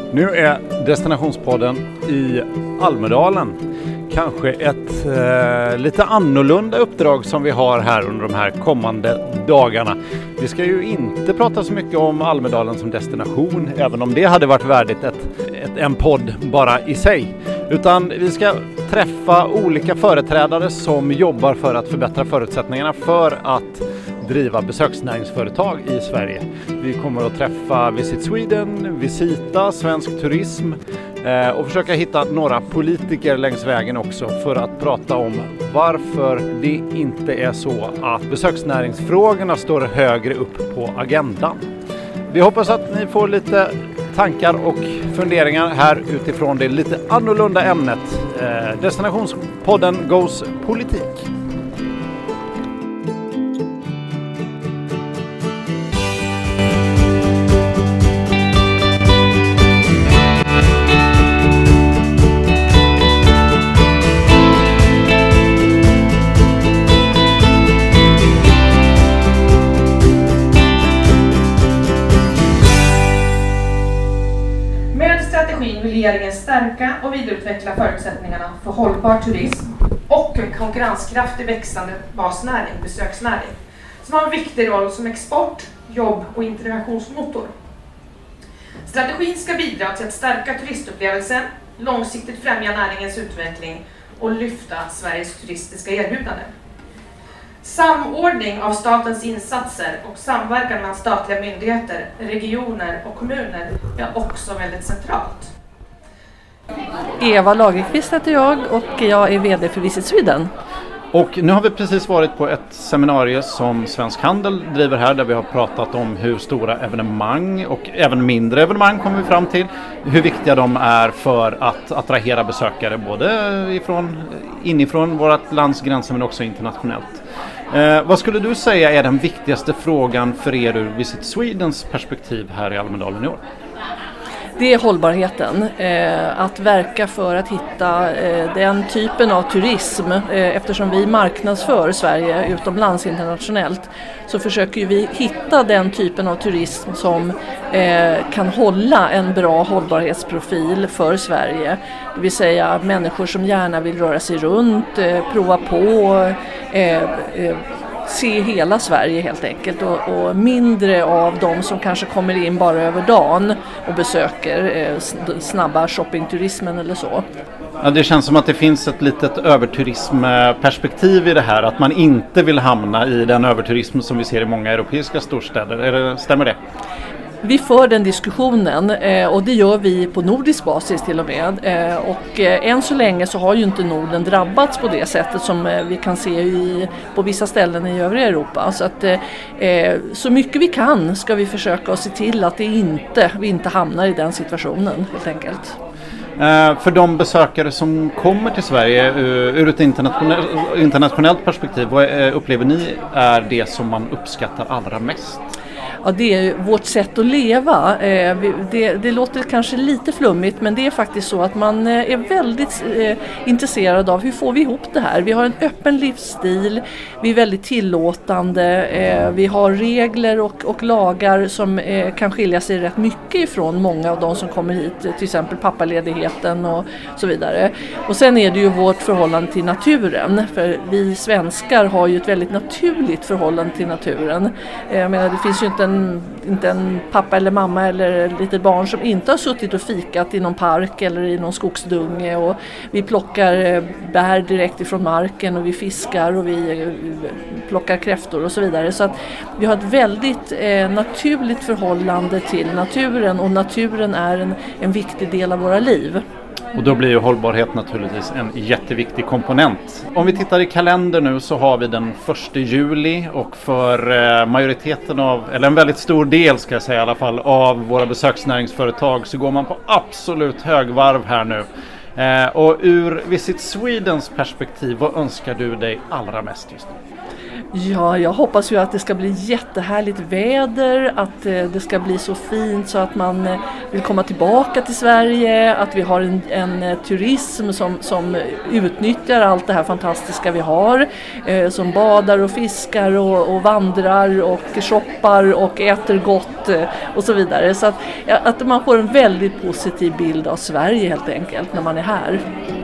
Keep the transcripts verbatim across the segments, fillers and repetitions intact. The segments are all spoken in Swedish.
Nu är Destinationspodden i Almedalen kanske ett eh, lite annorlunda uppdrag som vi har här under de här kommande dagarna. Vi ska ju inte prata så mycket om Almedalen som destination, även om det hade varit värdigt ett, ett, en podd bara i sig. Utan vi ska träffa olika företrädare som jobbar för att förbättra förutsättningarna för att driva besöksnäringsföretag i Sverige. Vi kommer att träffa Visit Sweden, Visita, Svensk Turism eh, och försöka hitta några politiker längs vägen också för att prata om varför det inte är så att besöksnäringsfrågorna står högre upp på agendan. Vi hoppas att ni får lite tankar och funderingar här utifrån det lite annorlunda ämnet. Eh, Destinationspodden Goes Politik. Regeringen stärka och vidareutveckla förutsättningarna för hållbar turism och en konkurrenskraftig växande basnäring, besöksnäring, som har en viktig roll som export, jobb och integrationsmotor. Strategin ska bidra till att stärka turistupplevelsen, långsiktigt främja näringens utveckling och lyfta Sveriges turistiska erbjudanden. Samordning av statens insatser och samverkan mellan statliga myndigheter, regioner och kommuner är också väldigt centralt. Eva Lagerqvist heter jag och jag är vd för Visit Sweden. Och nu har vi precis varit på ett seminarium som Svensk Handel driver här, där vi har pratat om hur stora evenemang och även mindre evenemang kommer vi fram till, hur viktiga de är för att attrahera besökare både ifrån, inifrån vårt lands gränser men också internationellt. Eh, vad skulle du säga är den viktigaste frågan för er ur Visit Swedens perspektiv här i Almedalen i år? Det är hållbarheten. Eh, att verka för att hitta eh, den typen av turism. Eh, eftersom vi marknadsför Sverige utomlands internationellt så försöker vi hitta den typen av turism som eh, kan hålla en bra hållbarhetsprofil för Sverige. Det vill säga människor som gärna vill röra sig runt, eh, prova på, eh, eh, se hela Sverige helt enkelt och, och mindre av de som kanske kommer in bara över dagen och besöker eh, snabba shoppingturismen eller så. Ja, det känns som att det finns ett litet överturismperspektiv i det här, att man inte vill hamna i den överturism som vi ser i många europeiska storstäder. Är det, stämmer det? Vi för den diskussionen eh, och det gör vi på nordisk basis till och med. Eh, och eh, än så länge så har ju inte Norden drabbats på det sättet som eh, vi kan se i, på vissa ställen i övriga Europa. Så att eh, så mycket vi kan ska vi försöka att se till att det inte, vi inte hamnar i den situationen helt enkelt. Eh, för de besökare som kommer till Sverige uh, ur ett internationellt, internationellt perspektiv, vad uh, upplever ni är det som man uppskattar allra mest? Ja, det är vårt sätt att leva. Det, det låter kanske lite flummigt, men det är faktiskt så att man är väldigt intresserad av hur får vi ihop det här. Vi har en öppen livsstil, vi är väldigt tillåtande, vi har regler och, och lagar som kan skilja sig rätt mycket ifrån många av de som kommer hit, till exempel pappaledigheten och så vidare. Och sen är det ju vårt förhållande till naturen, för vi svenskar har ju ett väldigt naturligt förhållande till naturen. Jag menar, det finns ju inte en inte en pappa eller mamma eller ett litet barn som inte har suttit och fikat i någon park eller i någon skogsdunge, och vi plockar bär direkt ifrån marken och vi fiskar och vi plockar kräftor och så vidare. Så att vi har ett väldigt eh, naturligt förhållande till naturen, och naturen är en, en viktig del av våra liv. Och då blir ju hållbarhet naturligtvis en jätteviktig komponent. Om vi tittar i kalendern nu så har vi den första juli, och för majoriteten av, eller en väldigt stor del ska jag säga i alla fall, av våra besöksnäringsföretag så går man på absolut högvarv här nu. Och ur Visit Swedens perspektiv, vad önskar du dig allra mest just nu? Ja, jag hoppas ju att det ska bli jättehärligt väder, att eh, det ska bli så fint så att man eh, vill komma tillbaka till Sverige, att vi har en, en eh, turism som, som utnyttjar allt det här fantastiska vi har, eh, som badar och fiskar och, och vandrar och shoppar och äter gott eh, och så vidare. Så att, ja, att man får en väldigt positiv bild av Sverige helt enkelt när man är här.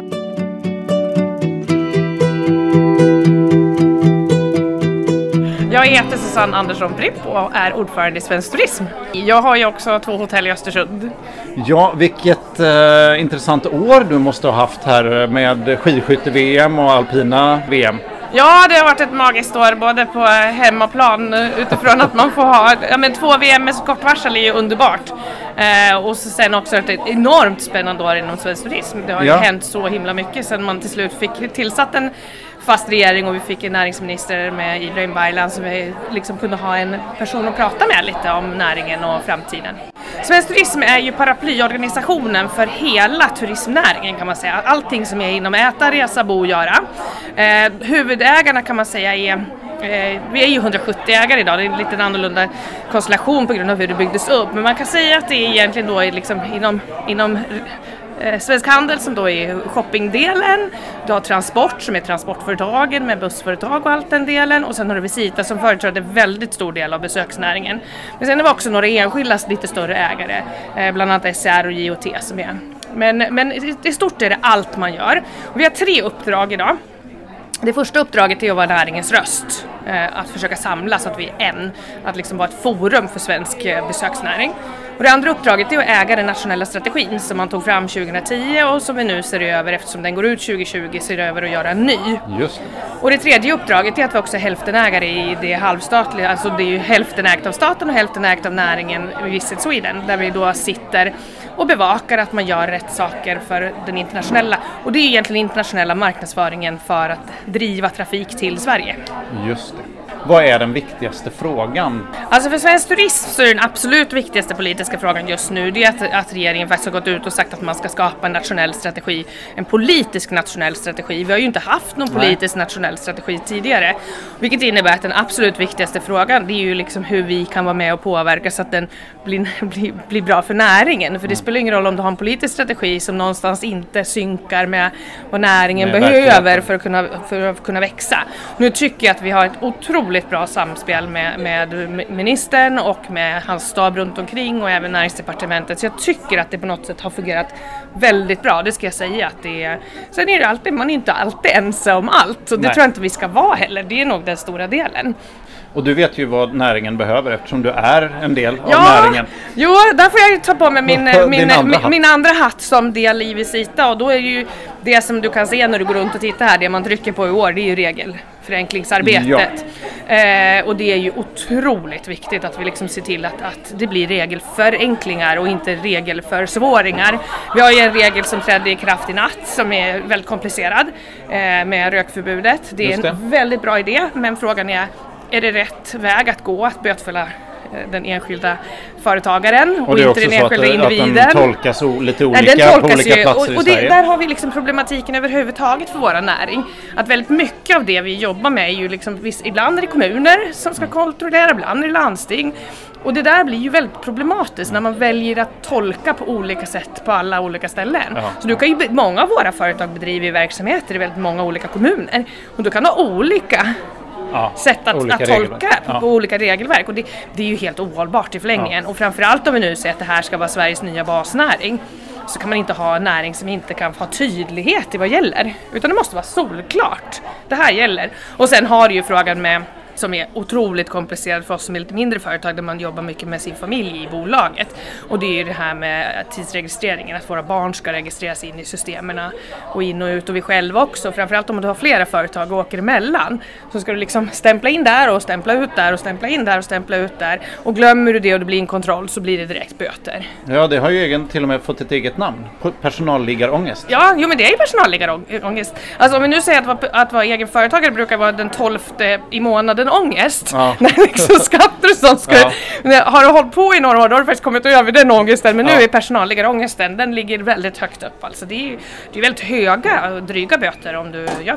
Jag heter Susanne Andersson Pripp och är ordförande i Svensk Turism. Jag har ju också två hotell i Östersund. Ja, vilket eh, intressant år du måste ha haft här med skidskytte-V M och alpina V M. Ja, det har varit ett magiskt år både på hemmaplan utifrån att man får ha ja, men två V M med så kort varsel är ju underbart. Eh, och så sen också ett enormt spännande år inom Svensk Turism. Det har ju ja. hänt så himla mycket sedan man till slut fick tillsatt en fast regering och vi fick en näringsminister med Ibrahim Baylan som vi liksom kunde ha en person att prata med lite om näringen och framtiden. Svensk Turism är ju paraplyorganisationen för hela turismnäringen kan man säga. Allting som är inom äta, resa, bo och göra. Eh, huvudägarna kan man säga är eh, vi är ju hundrasjuttio ägare idag, det är en lite annorlunda konstellation på grund av hur det byggdes upp. Men man kan säga att det är egentligen då liksom inom, inom eh, Svensk Handel som då är shoppingdelen. Du har Transport som är transportföretagen med bussföretag och allt den delen. Och sen har du Visita som företräder väldigt stor del av besöksnäringen. Men sen är det också några enskilda lite större ägare, eh, bland annat S C R och J O T som är. Men, men i stort är det allt man gör. Och vi har tre uppdrag idag. Det första uppdraget är att vara näringens röst, att försöka samla så att vi är en, att liksom vara ett forum för svensk besöksnäring. Och det andra uppdraget är att äga den nationella strategin som man tog fram tjugohundratio och som vi nu ser över eftersom den går ut tjugotjugo ser över att göra en ny. Just det. Och det tredje uppdraget är att vi också är hälftenägare i det halvstatliga, alltså det är ju hälften ägt av staten och hälften ägt av näringen Visit Sweden, där vi då sitter och bevakar att man gör rätt saker för den internationella. Och det är egentligen internationella marknadsföringen för att driva trafik till Sverige. Just det. Vad är den viktigaste frågan? Alltså för Svensk Turism så är den absolut viktigaste politiska frågan just nu det är att, att regeringen faktiskt har gått ut och sagt att man ska skapa en nationell strategi, en politisk nationell strategi. Vi har ju inte haft någon politisk Nej. nationell strategi tidigare, vilket innebär att den absolut viktigaste frågan det är ju liksom hur vi kan vara med och påverka så att den blir, blir, blir bra för näringen. För det spelar ingen roll om du har en politisk strategi som någonstans inte synkar med vad näringen Nej, behöver för att, kunna, för att kunna växa. Nu tycker jag att vi har ett otroligt bra samspel med, med ministern och med hans stab runt omkring och även näringsdepartementet. Så jag tycker att det på något sätt har fungerat väldigt bra, det ska jag säga. Att det är, sen är det alltid, man är inte alltid ense om allt och det Nej. tror jag inte vi ska vara heller. Det är nog den stora delen. Och du vet ju vad näringen behöver eftersom du är en del av ja, näringen. Jo, där får jag ta på mig min, min, min, andra min andra hatt som del i Visita. Och då är det ju det som du kan se när du går runt och tittar här, det man trycker på i år, det är ju regelförenklingsarbetet. Ja. Eh, och det är ju otroligt viktigt att vi liksom ser till att, att det blir regelförenklingar och inte regelförsvåringar. Vi har ju en regel som trädde i kraft i natt som är väldigt komplicerad eh, med rökförbudet. Det är det. en väldigt bra idé, men frågan är Är det rätt väg att gå att bötfälla den enskilda företagaren och, och inte den enskilda att, individen? Att den tolkas lite olika Nej, den tolkas på olika ju, platser och, och i Sverige. Det, där har vi liksom problematiken överhuvudtaget för våra näring. Att väldigt mycket av det vi jobbar med är ju liksom, ibland är det kommuner som ska kontrollera, ibland är det landsting. Och det där blir ju väldigt problematiskt när man väljer att tolka på olika sätt på alla olika ställen. Jaha. Så du kan ju, många av våra företag bedriver verksamheter i väldigt många olika kommuner. Och du kan ha olika Ja, sätt att, att tolka på, ja. på olika regelverk och det, det är ju helt ohållbart i förlängningen ja. och framförallt om vi nu säger att det här ska vara Sveriges nya basnäring så kan man inte ha en näring som inte kan få tydlighet i vad gäller utan det måste vara solklart, det här gäller. Och sen har du ju frågan med som är otroligt komplicerad för oss som är lite mindre företag där man jobbar mycket med sin familj i bolaget. Och det är ju det här med tidsregistreringen, att våra barn ska registreras in i systemen och in och ut och vi själva också. Framförallt om du har flera företag och åker emellan så ska du liksom stämpla in där och stämpla ut där och stämpla in där och stämpla ut där. Och glömmer du det och det blir en kontroll så blir det direkt böter. Ja, det har ju egen, till och med fått ett eget namn. Personalliggarångest. Ja, jo men det är ju personalliggarångest. Alltså om vi nu säger att vara, att vara egen företagare brukar vara den tolfte i månaden ångest. Ja. När liksom skatter och sånt ska, ja. Har du hållit på i några år då har du faktiskt kommit över den ångesten. Men ja. nu är personalliggarångesten, den ligger väldigt högt upp. Alltså det är ju det är väldigt höga och dryga böter om du gör fel.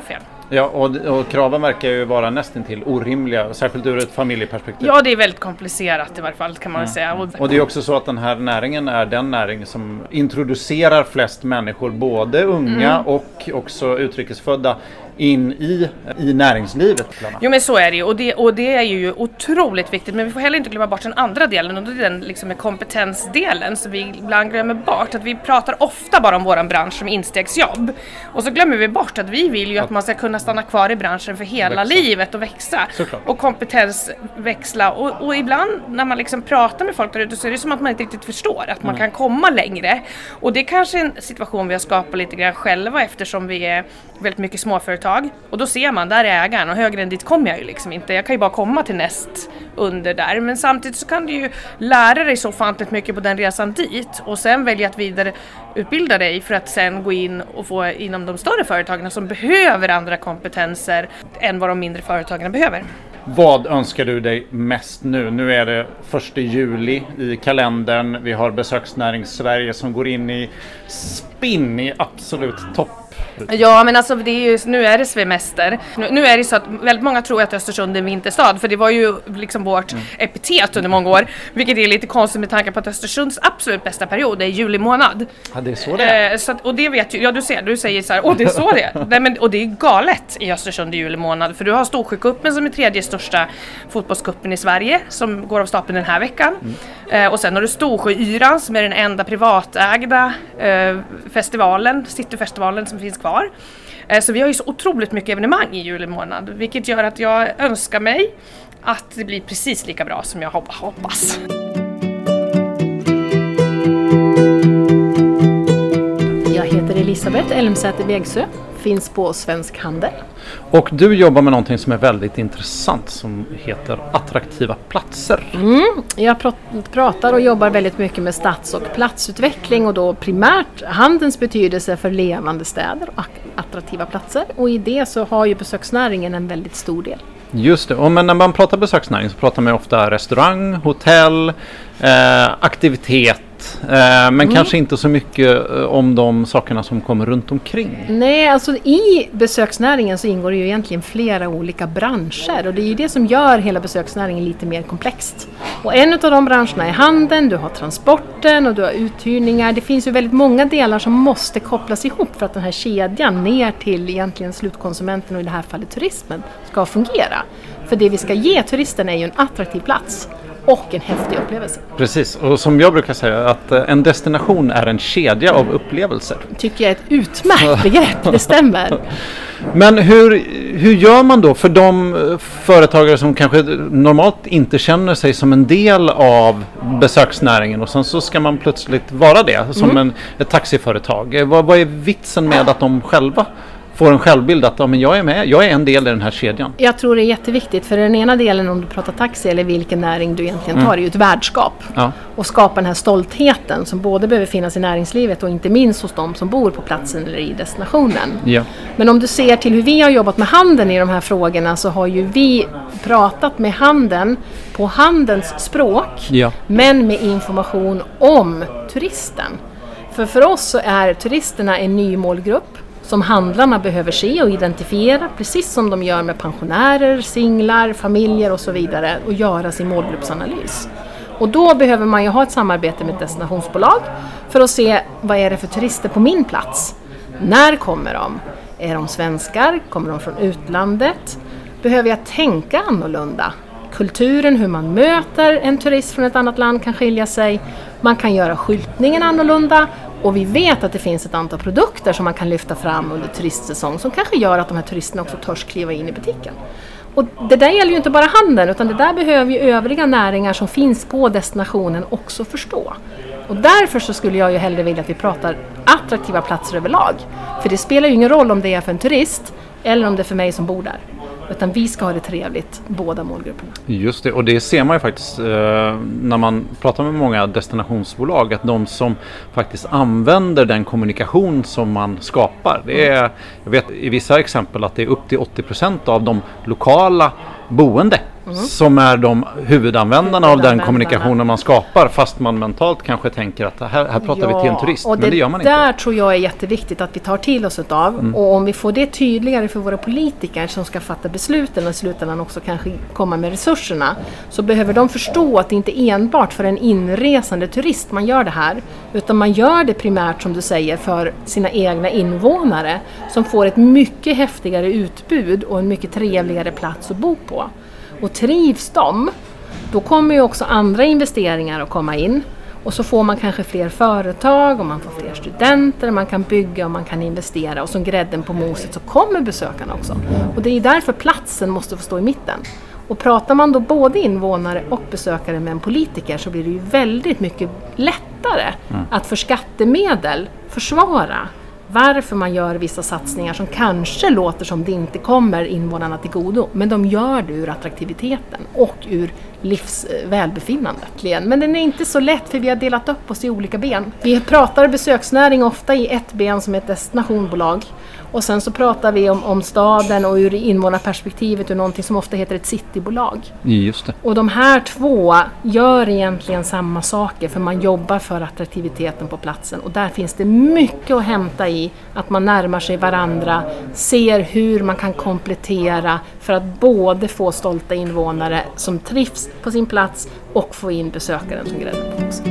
Ja, och, och kraven verkar ju vara nästan till orimliga, särskilt ur ett familjeperspektiv. Ja, det är väldigt komplicerat i varje fall kan man mm. säga. Och, och det är också så att den här näringen är den näring som introducerar flest människor, både unga mm. och också utrikesfödda, in i, i näringslivet. Jo, men så är det ju, och det, och det är ju otroligt viktigt, men vi får heller inte glömma bort den andra delen, och det är den liksom med kompetensdelen som vi ibland glömmer bort. Att vi pratar ofta bara om våran bransch som instegsjobb, och så glömmer vi bort att vi vill ju att man ska kunna stanna kvar i branschen för hela växa. livet och växa. Såklart. Och kompetensväxla, och, och ibland när man liksom pratar med folk där ute så är det som att man inte riktigt förstår att man mm. kan komma längre, och det är kanske en situation vi har skapat lite grann själva eftersom vi är väldigt mycket småföretag. Och då ser man, där är ägaren, och högre än dit kommer jag ju liksom inte. Jag kan ju bara komma till näst under där. Men samtidigt så kan du ju lära dig så ofantligt mycket på den resan dit. Och sen välja att vidare utbilda dig för att sen gå in och få inom de större företagen som behöver andra kompetenser än vad de mindre företagen behöver. Vad önskar du dig mest nu? Nu är det första juli i kalendern. Vi har besöksnäring Sverige som går in i spinn i absolut topp. Ja, men alltså det är ju, nu är det semester. Nu, nu är det så att väldigt många tror att Östersund är en vinterstad, för det var ju liksom vårt mm. epitet under många år, vilket är lite konstigt med tanke på att Östersunds absolut bästa period är juli månad. Ja, det är så det är. Eh, så att, och det vet ju, ja du ser, du säger så här, åh det är så det är. Nej, men, och det är galet i Östersund i juli månad, för du har Storsjöcupen som är tredje största fotbollscupen i Sverige, som går av stapeln den här veckan. Mm. Eh, och sen har du Storsjöyran som är den enda privatägda eh, festivalen, cityfestivalen som finns kvar. Så vi har ju så otroligt mycket evenemang i juli månad, vilket gör att jag önskar mig att det blir precis lika bra som jag hoppas. Jag heter Elisabeth Elmsäter-Wegsö, finns på Svensk Handel. Och du jobbar med någonting som är väldigt intressant som heter attraktiva platser. Mm, jag pr- pratar och jobbar väldigt mycket med stads- och platsutveckling, och då primärt handelns betydelse för levande städer och attraktiva platser. Och i det så har ju besöksnäringen en väldigt stor del. Just det, och men när man pratar besöksnäring så pratar man ofta restaurang, hotell, eh, aktivitet. Men mm. kanske inte så mycket om de sakerna som kommer runt omkring. Nej, alltså i besöksnäringen så ingår det ju egentligen flera olika branscher, och det är ju det som gör hela besöksnäringen lite mer komplext. Och en av de branscherna är handeln, du har transporten och du har uthyrningar. Det finns ju väldigt många delar som måste kopplas ihop för att den här kedjan ner till egentligen slutkonsumenten, och i det här fallet turismen, ska fungera. För det vi ska ge turisterna är ju en attraktiv plats och en häftig upplevelse. Precis, och som jag brukar säga att en destination är en kedja av upplevelser. Tycker jag är ett utmärkt begrepp, det stämmer. Men hur, hur gör man då för de företagare som kanske normalt inte känner sig som en del av besöksnäringen, och sen så ska man plötsligt vara det som mm. en, ett taxiföretag. Vad, vad är vitsen med att de själva får en självbild att ja, men jag är med, jag är en del i den här kedjan? Jag tror det är jätteviktigt, för den ena delen, om du pratar taxi eller vilken näring du egentligen tar, mm. är ju ett värdskap. Ja. Och skapa den här stoltheten som både behöver finnas i näringslivet och inte minst hos de som bor på platsen eller i destinationen. Ja. Men om du ser till hur vi har jobbat med handeln i de här frågorna, så har ju vi pratat med handeln på handelns språk, ja. men med information om turisten. För för oss så är turisterna en ny målgrupp som handlarna behöver se och identifiera, precis som de gör med pensionärer, singlar, familjer och så vidare, och göra sin målgruppsanalys. Och då behöver man ju ha ett samarbete med ett destinationsbolag för att se vad är det för turister på min plats. När kommer de? Är de svenskar? Kommer de från utlandet? Behöver jag tänka annorlunda? Kulturen, hur man möter en turist från ett annat land kan skilja sig. Man kan göra skyltningen annorlunda. Och vi vet att det finns ett antal produkter som man kan lyfta fram under turistsäsong som kanske gör att de här turisterna också törs kliva in i butiken. Och det där gäller ju inte bara handeln, utan det där behöver ju övriga näringar som finns på destinationen också förstå. Och därför så skulle jag ju hellre vilja att vi pratar attraktiva platser överlag. För det spelar ju ingen roll om det är för en turist eller om det är för mig som bor där. Utan vi ska ha det trevligt, båda målgrupperna. Just det, och det ser man ju faktiskt eh, när man pratar med många destinationsbolag, att de som faktiskt använder den kommunikation som man skapar. Det är, jag vet i vissa exempel att det är upp till åttio procent av de lokala boende mm. som är de huvudanvändarna av den kommunikationen man skapar, fast man mentalt kanske tänker att här, här pratar ja, vi till en turist, men det, det gör man inte. Och det där tror jag är jätteviktigt att vi tar till oss utav. Mm. Och om vi får det tydligare för våra politiker som ska fatta besluten och i slutändan också kanske komma med resurserna, så behöver de förstå att det inte enbart för en inresande turist man gör det här, utan man gör det primärt, som du säger, för sina egna invånare som får ett mycket häftigare utbud och en mycket trevligare plats att bo på. Och trivs de, då kommer ju också andra investeringar att komma in. Och så får man kanske fler företag och man får fler studenter, man kan bygga och man kan investera. Och som grädden på moset så kommer besökarna också. Och det är därför platsen måste få stå i mitten. Och pratar man då både invånare och besökare med en politiker, så blir det ju väldigt mycket lättare mm. att för skattemedel försvara varför man gör vissa satsningar som kanske låter som det inte kommer invånarna till godo. Men de gör det ur attraktiviteten och ur livsvälbefinnandet. Men den är inte så lätt, för vi har delat upp oss i olika ben. Vi pratar besöksnäring ofta i ett ben som ett destinationbolag. Och sen så pratar vi om, om staden och ur invånarperspektivet ur någonting som ofta heter ett citybolag. Just det. Och de här två gör egentligen samma saker, för man jobbar för attraktiviteten på platsen. Och där finns det mycket att hämta i att man närmar sig varandra, ser hur man kan komplettera för att både få stolta invånare som trivs på sin plats och få in besökaren som grädde på moset.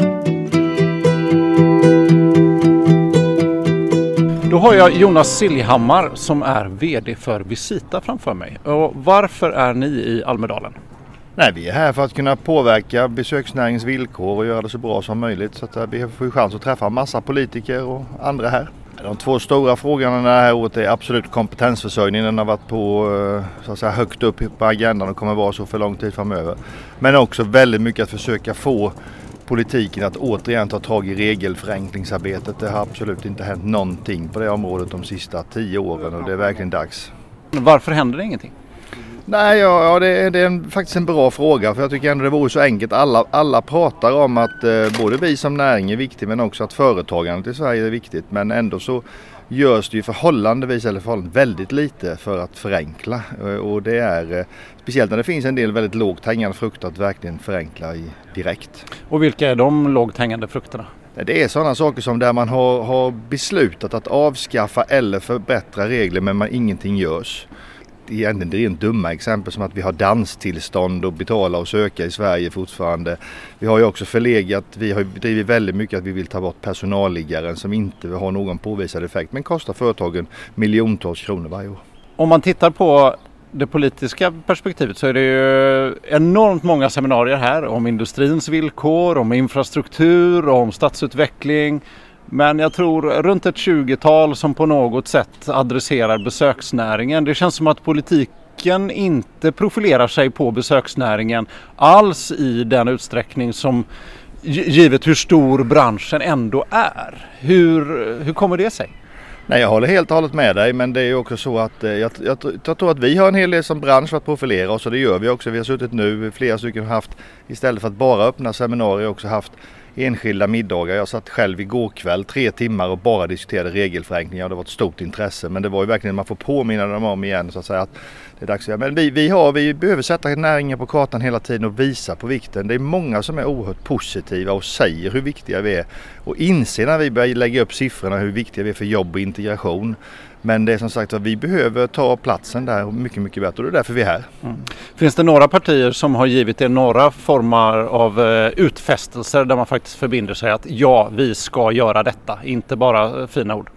Då har jag Jonas Siljehammar som är vd för Visita framför mig. Och varför är ni i Almedalen? Nej, vi är här för att kunna påverka besöksnäringens villkor och göra det så bra som möjligt. Så att vi får chans att träffa en massa politiker och andra här. De två stora frågorna det här året är absolut kompetensförsörjningen. Den har varit på så att säga, högt upp på agendan och kommer vara så för lång tid framöver. Men också väldigt mycket att försöka få politiken att återigen ta tag i regelförenklingsarbetet. Det har absolut inte hänt någonting på det området de sista tio åren och det är verkligen dags. Varför händer det ingenting? Nej, ja, ja det, är, det är en, faktiskt en bra fråga, för jag tycker ändå det vore så enkelt. Alla, alla pratar om att eh, både vi som näring är viktigt, men också att företagandet i Sverige är viktigt. Men ändå så görs det ju förhållandevis eller förhållandevis väldigt lite för att förenkla. Och det är speciellt när det finns en del väldigt lågt hängande frukter att verkligen förenkla i direkt. Och vilka är de lågt hängande frukterna? Det är sådana saker som där man har, har beslutat att avskaffa eller förbättra regler, men man ingenting görs. Det är egentligen rent dumma exempel som att vi har danstillstånd och betala och söka i Sverige fortfarande. Vi har ju också förlegat, vi har drivit väldigt mycket att vi vill ta bort personalliggaren som inte har någon påvisad effekt, men kostar företagen miljontals kronor varje år. Om man tittar på det politiska perspektivet så är det ju enormt många seminarier här om industrins villkor, om infrastruktur, om stadsutveckling. Men jag tror runt ett tjugotal som på något sätt adresserar besöksnäringen. Det känns som att politiken inte profilerar sig på besöksnäringen alls i den utsträckning som givet hur stor branschen ändå är. Hur, hur kommer det sig? Nej, jag håller helt och hållet med dig, men det är ju också så att eh, jag, jag, jag tror att vi har en hel del som bransch för att profilera oss, och det gör vi också. Vi har suttit nu, flera stycken har haft, istället för att bara öppna seminarier, också haft enskilda middagar. Jag satt själv igår kväll tre timmar och bara diskuterade regelförenklingar. Det var ett stort intresse, men det var ju verkligen, man får påminna dem om igen så att säga att det är dags att göra. Men vi, vi, har, vi behöver sätta näringen på kartan hela tiden och visa på vikten. Det är många som är oerhört positiva och säger hur viktiga vi är och inser när vi börjar lägga upp siffrorna hur viktiga vi är för jobb och integration. Men det är som sagt att vi behöver ta platsen där mycket, mycket bättre, och det är därför vi är här. Mm. Finns det några partier som har givit er några former av utfästelser där man faktiskt förbinder sig att ja, vi ska göra detta, inte bara fina ord?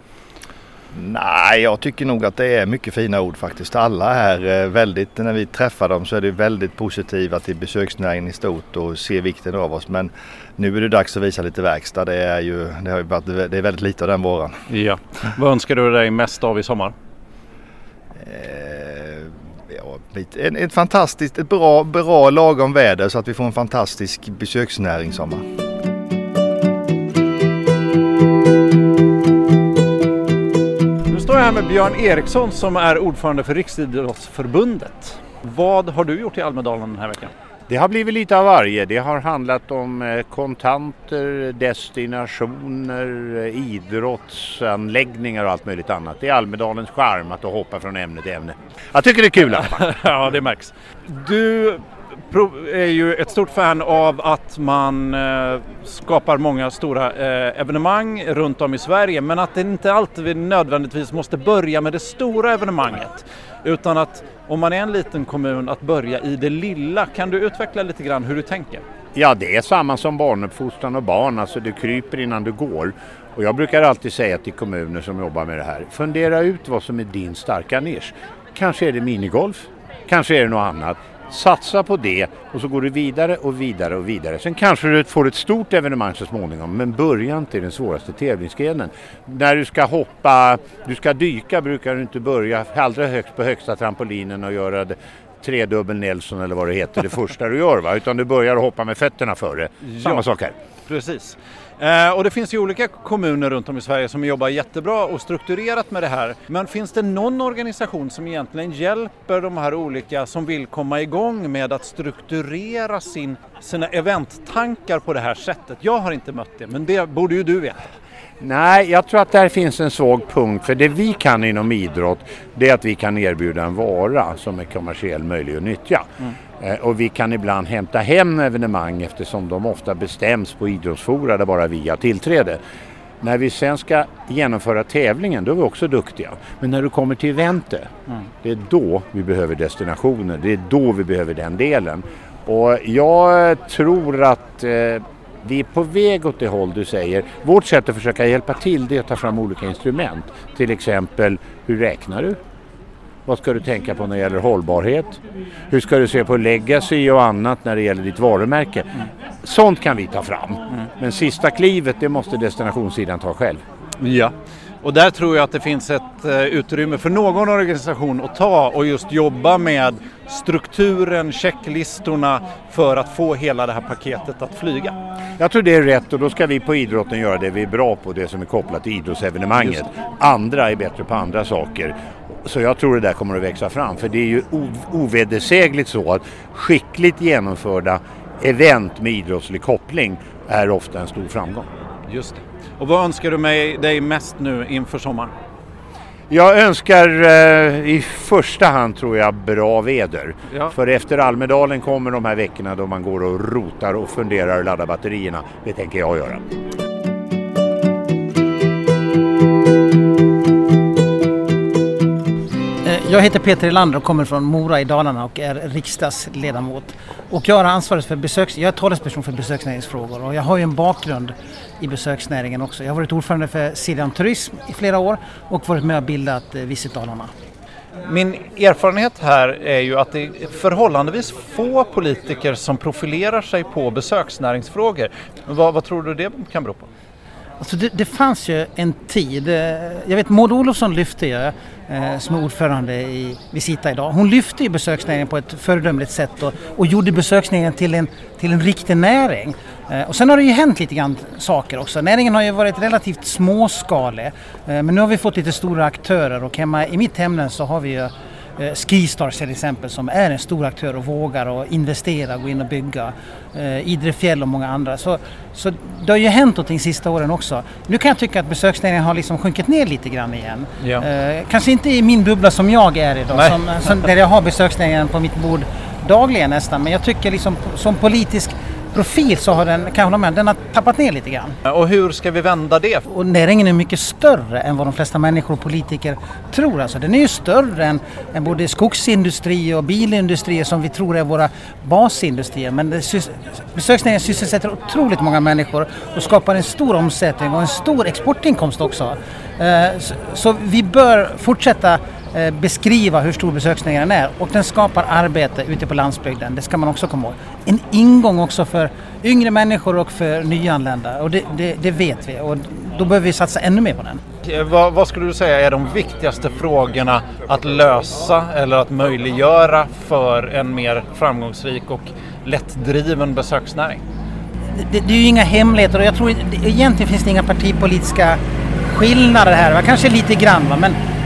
Nej, jag tycker nog att det är mycket fina ord faktiskt. Alla är väldigt, när vi träffar dem så är det väldigt positiva till besöksnäringen i stort och ser vikten av oss. Men nu är det dags att visa lite verkstad. Det är ju det har ju varit, det är väldigt lite av den varan. Ja. Vad önskar du dig mest av i sommar? Eh, ja, ett, ett fantastiskt, ett bra, bra lagom väder så att vi får en fantastisk besöksnäring sommar. Jag är här med Björn Eriksson som är ordförande för Riksidrottsförbundet. Vad har du gjort i Almedalen den här veckan? Det har blivit lite av varje. Det har handlat om kontanter, destinationer, idrottsanläggningar och allt möjligt annat. Det är Almedalens charm att hoppa från ämne till ämne. Jag tycker det är kul. Ja, det märks. Du är ju ett stort fan av att man eh, skapar många stora eh, evenemang runt om i Sverige, men att det inte alltid nödvändigtvis måste börja med det stora evenemanget, utan att om man är en liten kommun att börja i det lilla. Kan du utveckla lite grann hur du tänker? Ja, det är samma som barnuppfostran och barn, alltså du kryper innan du går. Och jag brukar alltid säga till kommuner som jobbar med det här, fundera ut vad som är din starka nisch. Kanske är det minigolf, kanske är det något annat. Satsa på det och så går du vidare och vidare och vidare. Sen kanske du får ett stort evenemang så småningom, men börja inte i den svåraste tävlingsgrenen. När du ska hoppa, du ska dyka brukar du inte börja allra högst på högsta trampolinen och göra det tredubbel Nelson eller vad det heter det första du gör, va? Utan du börjar hoppa med fötterna före. Samma ja, sak här. Precis. Eh, och det finns ju olika kommuner runt om i Sverige som jobbar jättebra och strukturerat med det här. Men finns det någon organisation som egentligen hjälper de här olika som vill komma igång med att strukturera sin, sina eventtankar på det här sättet? Jag har inte mött det, men det borde ju du veta. Nej, jag tror att där finns en svag punkt, för det vi kan inom idrott, det är att vi kan erbjuda en vara som är kommersiellt möjlig att nyttja. Mm. Eh, och vi kan ibland hämta hem evenemang eftersom de ofta bestäms på idrottsfora där bara vi har tillträde. När vi sen ska genomföra tävlingen, då är vi också duktiga. Men när du kommer till eventet, mm. det är då vi behöver destinationer, det är då vi behöver den delen. Och jag tror att eh, vi är på väg åt det håll du säger. Vårt sätt att försöka hjälpa till det är att ta fram olika instrument. Till exempel, hur räknar du? Vad ska du tänka på när det gäller hållbarhet? Hur ska du se på legacy och annat när det gäller ditt varumärke? Mm. Sånt kan vi ta fram. Mm. Men sista klivet, det måste destinationssidan ta själv. Ja. Och där tror jag att det finns ett uh, utrymme för någon organisation att ta och just jobba med strukturen, checklistorna för att få hela det här paketet att flyga. Jag tror det är rätt, och då ska vi på idrotten göra det vi är bra på, det som är kopplat till idrottsevenemanget. Andra är bättre på andra saker. Så jag tror det där kommer att växa fram, för det är ju ovedersägligt så att skickligt genomförda event med idrottslig koppling är ofta en stor framgång. Just det. Och vad önskar du mig, dig mest nu inför sommaren? Jag önskar eh, i första hand tror jag bra väder. Ja. För efter Almedalen kommer de här veckorna då man går och rotar och funderar och laddar batterierna. Det tänker jag göra. Jag heter Peter Elander och kommer från Mora i Dalarna och är riksdagsledamot. Och jag har ansvaret för besöks... Jag är talesperson för besöksnäringsfrågor och jag har ju en bakgrund i besöksnäringen också. Jag har varit ordförande för Siljan Turism i flera år och varit med och bildat Visit Dalarna. Min erfarenhet här är ju att det är förhållandevis få politiker som profilerar sig på besöksnäringsfrågor. Vad, vad tror du det kan bero på? Alltså det, det fanns ju en tid, jag vet Maud Olofsson lyfte ju, eh, som är ordförande i Visita idag, hon lyfte ju besöksnäringen på ett föredömligt sätt och, och gjorde besöksnäringen till en, till en riktig näring. Eh, och sen har det ju hänt lite grann saker också. Näringen har ju varit relativt småskalig, eh, men nu har vi fått lite stora aktörer och hemma i mitt hemlän så har vi ju Eh, Skistars till exempel som är en stor aktör och vågar och investera, gå in och bygga. Eh, Idre Fjäll och många andra. Så, så det har ju hänt någonting sista åren också. Nu kan jag tycka att besöksnäringen har liksom sjunkit ner lite grann igen. Ja. Eh, kanske inte i min bubbla som jag är idag, som, som, där jag har besöksnäringen på mitt bord dagligen nästan. Men jag tycker liksom som politisk profil så har den, kanske de här, den har tappat ner lite grann. Och hur ska vi vända det? Och näringen är mycket större än vad de flesta människor och politiker tror. Alltså, den är ju större än, än både skogsindustri och bilindustrier som vi tror är våra basindustrier. Men det, besöksnäringen sysselsätter otroligt många människor och skapar en stor omsättning och en stor exportinkomst också. Så, så vi bör fortsätta beskriva hur stor besöksnäringen är, och den skapar arbete ute på landsbygden. Det ska man också komma ihåg. En ingång också för yngre människor och för nyanlända, och det, det, det vet vi, och då behöver vi satsa ännu mer på den. Vad, vad skulle du säga är de viktigaste frågorna att lösa eller att möjliggöra för en mer framgångsrik och lättdriven besöksnäring? Det, det är ju inga hemligheter, och jag tror det, egentligen finns det inga partipolitiska skillnader här, va? Kanske lite grann, va? Men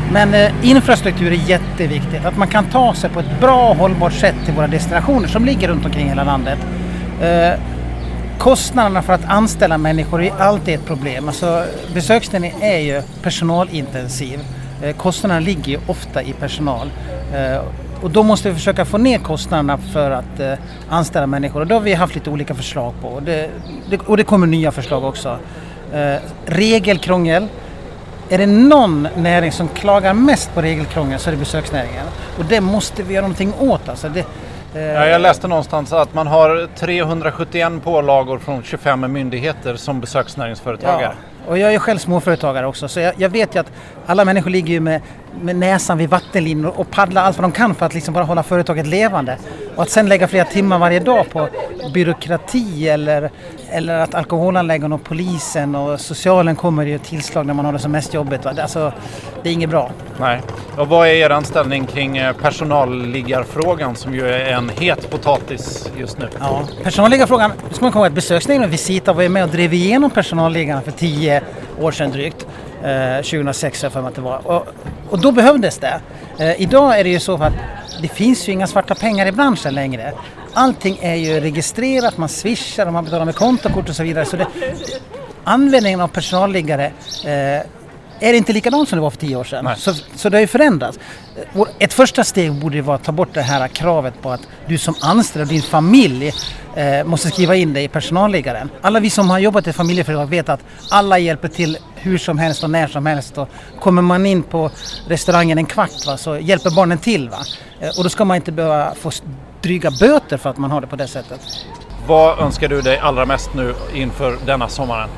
Men eh, infrastruktur är jätteviktigt. Att man kan ta sig på ett bra och hållbart sätt till våra destinationer som ligger runt omkring hela landet. Eh, kostnaderna för att anställa människor är alltid ett problem. Alltså, besöksnäringen är ju personalintensiv. Eh, kostnaderna ligger ju ofta i personal. Eh, och då måste vi försöka få ner kostnaderna för att eh, anställa människor. Och då har vi haft lite olika förslag på. Och det, det, och det kommer nya förslag också. Eh, regelkrångel. Är det någon näring som klagar mest på regelkrångel så är det besöksnäringen. Och det måste vi göra någonting åt. Alltså det, eh... ja, jag läste någonstans att man har trehundrasjuttioen pålagor från tjugofem myndigheter som besöksnäringsföretagare. Ja. Och jag är själv småföretagare också, så jag, jag vet ju att alla människor ligger ju med, med näsan vid vattenlinjen och paddlar allt vad de kan för att liksom bara hålla företaget levande. Och att sen lägga flera timmar varje dag på byråkrati eller, eller att alkoholanläggaren och polisen och socialen kommer i tillslag när man har det som mest jobbigt. Va? Alltså, det är inget bra. Nej. Och vad är er anställning kring personalliggarfrågan som ju är en het potatis just nu? Ja, personalliggarfrågan, ska man komma ihåg att besöksnäringen och Visita var ju med och drev igenom personalliggarna för tio år sedan drygt. Eh, tjugohundrasex för att det var. Och, och då behövdes det. Eh, idag är det ju så att det finns ju inga svarta pengar i branschen längre. Allting är ju registrerat, man swishar och man betalar med kontokort och så vidare. Så det, användningen av personalliggare eh, är inte likadant som det var för tio år sedan. Så, så det har ju förändrats. Ett första steg borde vara att ta bort det här kravet på att du som anställd och din familj eh, måste skriva in dig i personalliggaren. Alla vi som har jobbat i familjeföretag vet att alla hjälper till hur som helst och när som helst. Och kommer man in på restaurangen en kvart, va, så hjälper barnen till. Va? Eh, och då ska man inte behöva få dryga böter för att man har det på det sättet. Vad önskar du dig allra mest nu inför denna sommaren?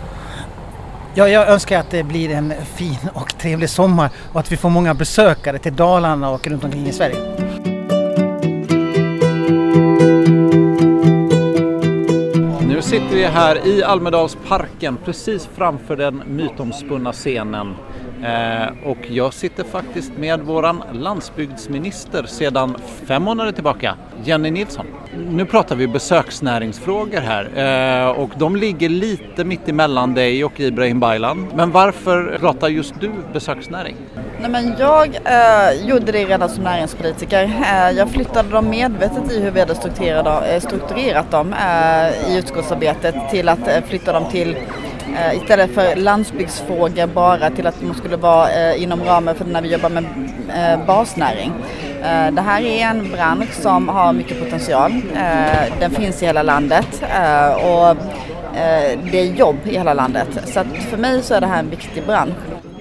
Ja, jag önskar att det blir en fin och trevlig sommar och att vi får många besökare till Dalarna och runt omkring i Sverige. Nu sitter vi här i Almedalsparken precis framför den mytomspunna scenen. Eh, och jag sitter faktiskt med våran landsbygdsminister sedan fem månader tillbaka, Jenny Nilsson. Nu pratar vi besöksnäringsfrågor här eh, och de ligger lite mitt emellan dig och Ibrahim Baylan. Men varför pratar just du besöksnäring? Nej, men jag eh, gjorde det redan som näringspolitiker. Eh, jag flyttade dem medvetet i hur vi hade strukturerat, eh, strukturerat dem eh, i utskottsarbetet till att eh, flytta dem till eh, istället för landsbygdsfrågor bara till att de skulle vara eh, inom ramen för när vi jobbar med eh, basnäring. Eh, det här är en bransch som har mycket potential. Eh, den finns i hela landet eh, och eh, det är jobb i hela landet. Så att för mig så är det här en viktig bransch.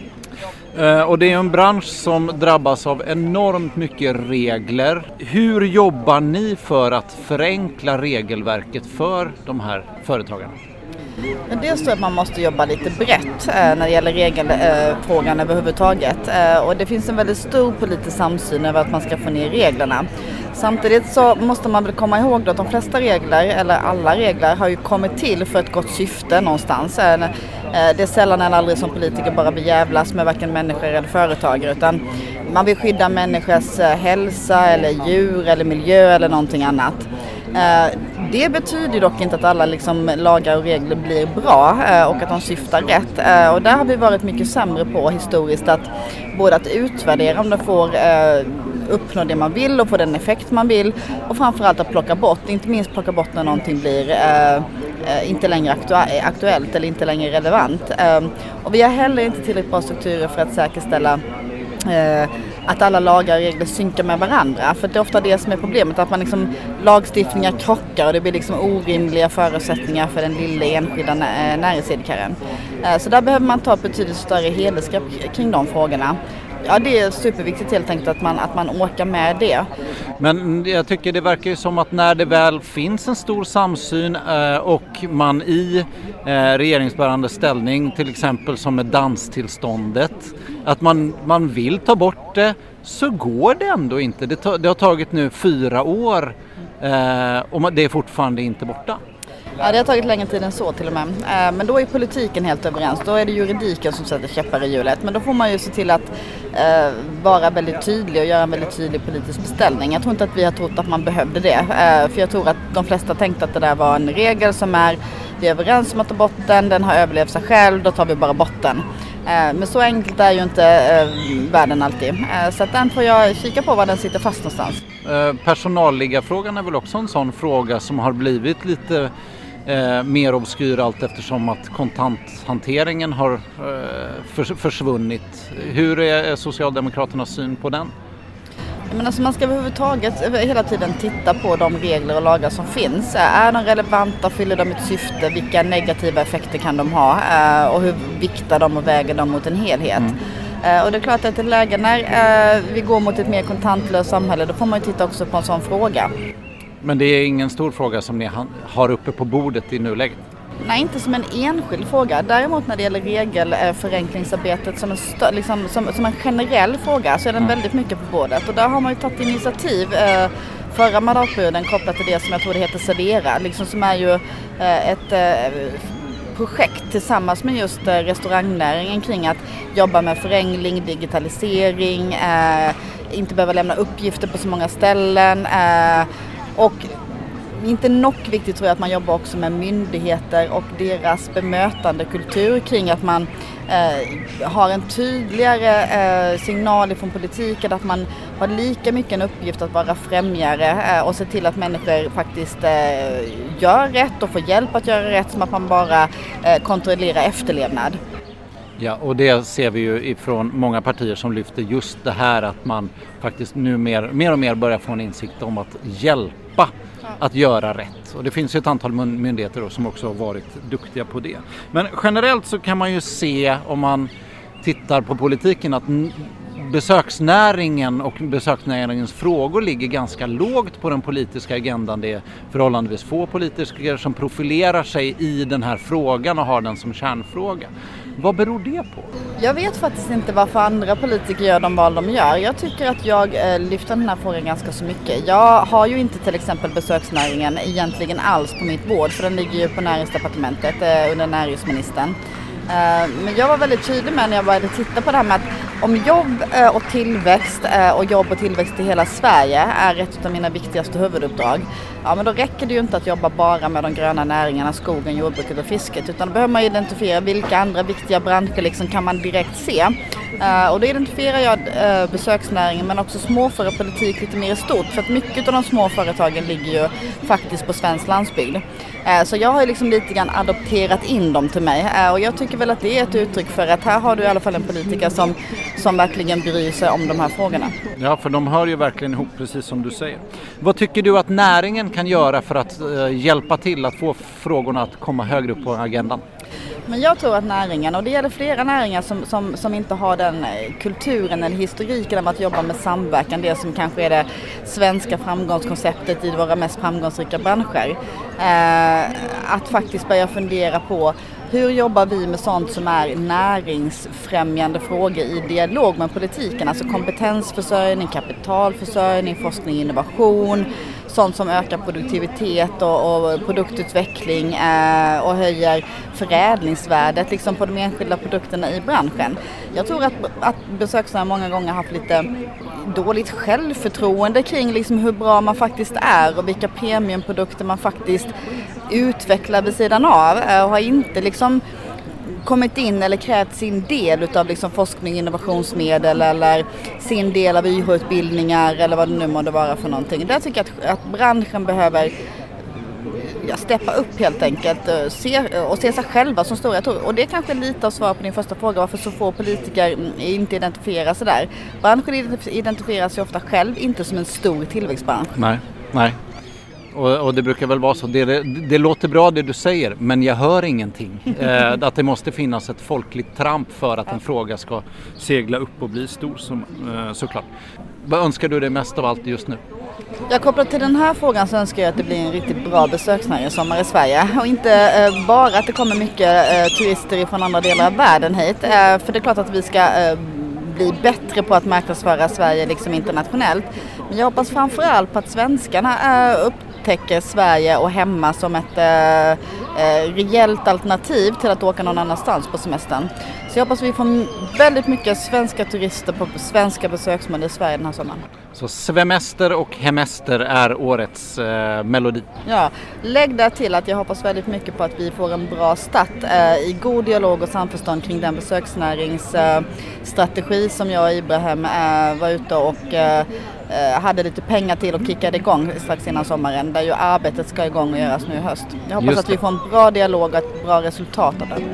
Och det är en bransch som drabbas av enormt mycket regler. Hur jobbar ni för att förenkla regelverket för de här företagarna? Dels så att man måste jobba lite brett när det gäller regelfrågan överhuvudtaget. Och det finns en väldigt stor politisk samsyn över att man ska få ner reglerna. Samtidigt så måste man väl komma ihåg att de flesta regler, eller alla regler, har ju kommit till för ett gott syfte någonstans. Det är sällan eller aldrig som politiker bara begävlas med varken människor eller företagare, utan man vill skydda människors hälsa eller djur eller miljö eller någonting annat. Det betyder dock inte att alla liksom lagar och regler blir bra och att de syftar rätt. Och där har vi varit mycket sämre på historiskt att både att utvärdera om de får uppnå det man vill och få den effekt man vill, och framförallt att plocka bort, inte minst plocka bort när någonting blir eh, inte längre aktu- aktuellt eller inte längre relevant. Eh, och vi har heller inte tillräckligt bra strukturer för att säkerställa eh, att alla lagar och regler synkar med varandra. För det är ofta det som är problemet, att man liksom, lagstiftningar krockar och det blir liksom orimliga förutsättningar för den lilla enskilda nä- näringsidkaren. Eh, så där behöver man ta ett betydligt större helhetsgrepp kring de frågorna. Ja, det är superviktigt helt enkelt att man, att man åker med det. Men jag tycker det verkar ju som att när det väl finns en stor samsyn eh, och man i eh, regeringsbärande ställning, till exempel som med danstillståndet, att man, man vill ta bort det, så går det ändå inte. Det, ta, det har tagit nu fyra år eh, och det är fortfarande inte borta. Ja, det har tagit längre tid än så till och med. Men då är politiken helt överens. Då är det juridiken som sätter käppar i hjulet. Men då får man ju se till att eh, vara väldigt tydlig och göra en väldigt tydlig politisk beställning. Jag tror inte att vi har trott att man behövde det. Eh, för jag tror att de flesta tänkte att det där var en regel som är, vi är överens om att ta bort den, den har överlevt sig själv, då tar vi bara bort den. Men så enkelt är ju inte världen alltid. Så att den får jag kika på var den sitter fast någonstans. Personalliggarfrågan är väl också en sån fråga som har blivit lite eh, mer obskyr allt eftersom att kontanthanteringen har eh, förs- försvunnit. Hur är Socialdemokraternas syn på den? Men alltså man ska överhuvudtaget hela tiden titta på de regler och lagar som finns. Är de relevanta, fyller de ett syfte, vilka negativa effekter kan de ha och hur viktar de och väger de mot en helhet. Mm. Och det är klart att i ett läge när vi går mot ett mer kontantlöst samhälle, då får man ju titta också på en sån fråga. Men det är ingen stor fråga som ni har uppe på bordet i nuläget? Nej, inte som en enskild fråga. Däremot när det gäller regelförenklingsarbetet som en, stö- liksom, som, som en generell fråga så är den mm. väldigt mycket på bordet. Och där har man ju tagit initiativ eh, förra mandatperioden kopplat till det som jag tror det heter Servera. Liksom, som är ju eh, ett eh, projekt tillsammans med just eh, restaurangnäringen kring att jobba med förenkling, digitalisering, eh, inte behöva lämna uppgifter på så många ställen eh, och inte nog viktigt tror jag att man jobbar också med myndigheter och deras bemötande kultur kring att man eh, har en tydligare eh, signal från politiken att man har lika mycket en uppgift att vara främjare eh, och se till att människor faktiskt eh, gör rätt och får hjälp att göra rätt som att man bara eh, kontrollerar efterlevnad. Ja, och det ser vi ju ifrån många partier som lyfter just det här att man faktiskt nu mer, mer och mer börjar få en insikt om att hjälpa att göra rätt. Och det finns ju ett antal myndigheter då som också har varit duktiga på det. Men generellt så kan man ju se om man tittar på politiken att besöksnäringen och besöksnäringens frågor ligger ganska lågt på den politiska agendan. Det är förhållandevis få politiker som profilerar sig i den här frågan och har den som kärnfråga. Vad beror det på? Jag vet faktiskt inte varför andra politiker gör de val de gör. Jag tycker att jag eh, lyfter den här frågan ganska så mycket. Jag har ju inte till exempel besöksnäringen egentligen alls på mitt bord för den ligger ju på näringsdepartementet eh, under näringsministern. Men jag var väldigt tydlig med när jag började titta på det här med att om jobb och tillväxt och jobb och tillväxt i hela Sverige är ett av mina viktigaste huvuduppdrag. Ja, men då räcker det ju inte att jobba bara med de gröna näringarna, skogen, jordbruket och fisket. Utan då behöver man identifiera vilka andra viktiga branscher liksom kan man direkt se. Och då identifierar jag besöksnäringen men också småföretagspolitik lite mer i stort. För att mycket av de små företagen ligger ju faktiskt på svensk landsbygd. Så jag har ju liksom lite grann adopterat in dem till mig. Och jag tycker väl att det är ett uttryck för att här har du i alla fall en politiker som, som verkligen bryr sig om de här frågorna. Ja, för de hör ju verkligen ihop precis som du säger. Vad tycker du att näringen kan göra för att uh, hjälpa till att få frågorna att komma högre upp på agendan? Men jag tror att näringen, och det gäller flera näringar som, som, som inte har den kulturen eller historiken om att jobba med samverkan, det som kanske är det svenska framgångskonceptet i våra mest framgångsrika branscher. Eh, att faktiskt börja fundera på hur jobbar vi med sånt som är näringsfrämjande frågor i dialog med politiken, alltså kompetensförsörjning, kapitalförsörjning, forskning, innovation, sånt som ökar produktivitet och, och produktutveckling eh, och höjer förädlingsvärdet liksom på de enskilda produkterna i branschen. Jag tror att, att besöksnäringen många gånger har haft lite dåligt självförtroende kring liksom hur bra man faktiskt är och vilka premiumprodukter man faktiskt utvecklar vid sidan av eh, och har inte liksom kommit in eller krävt sin del utav liksom forskning, innovationsmedel eller sin del av Y H-utbildningar eller vad det nu måste vara för någonting. Där tycker jag att, att branschen behöver ja, steppa upp helt enkelt och se, och se sig själva som stora. Och det är kanske lite av svar på din första fråga, varför så få politiker inte identifierar sig där. Branschen identifierar sig ofta själv inte som en stor tillväxtbransch. Nej, nej. Och, och det brukar väl vara så. Det, det, det låter bra det du säger, men jag hör ingenting. Eh, att det måste finnas ett folkligt tramp för att en fråga ska segla upp och bli stor, som, eh, såklart. Vad önskar du dig mest av allt just nu? Jag kopplat till den här frågan så önskar jag att det blir en riktigt bra besöksnäring sommar i Sverige. Och inte eh, bara att det kommer mycket eh, turister från andra delar av världen hit. Eh, för det är klart att vi ska eh, bli bättre på att marknadsföra Sverige liksom internationellt. Men jag hoppas framförallt på att svenskarna eh, upptäcker Sverige och hemma som ett eh, eh, rejält alternativ till att åka någon annanstans på semestern. Så jag hoppas vi får väldigt mycket svenska turister på svenska besöksmål i Sverige den här sommaren. Så svemester och hemester är årets eh, melodi. Ja, lägg där till att jag hoppas väldigt mycket på att vi får en bra start eh, i god dialog och samförstånd kring den besöksnäringsstrategi eh, som jag och Ibrahim eh, var ute och eh, hade lite pengar till och kickade igång strax innan sommaren, där ju arbetet ska igång och göras nu i höst. Jag hoppas att vi får en bra dialog och ett bra resultat av det.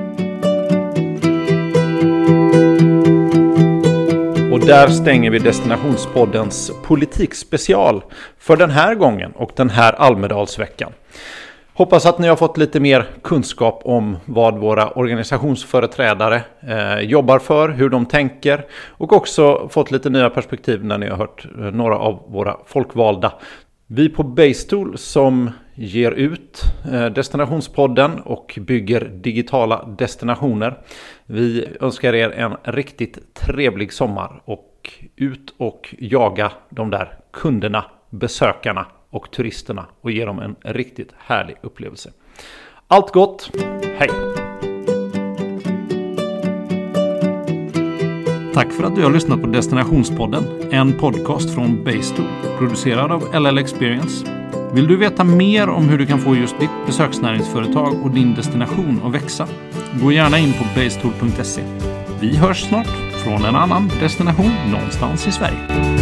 Och där stänger vi Destinationspoddens politikspecial för den här gången och den här Almedalsveckan. Hoppas att ni har fått lite mer kunskap om vad våra organisationsföreträdare eh, jobbar för, hur de tänker och också fått lite nya perspektiv när ni har hört eh, några av våra folkvalda. Vi på Basetool som ger ut eh, Destinationspodden och bygger digitala destinationer. Vi önskar er en riktigt trevlig sommar och ut och jaga de där kunderna, besökarna och turisterna och ge dem en riktigt härlig upplevelse. Allt gott, hej! Tack för att du har lyssnat på Destinationspodden, en podcast från Basetool, producerad av L L Experience. Vill du veta mer om hur du kan få just ditt besöksnäringsföretag och din destination att växa? Gå gärna in på basetool punkt se. Vi hörs snart från en annan destination någonstans i Sverige.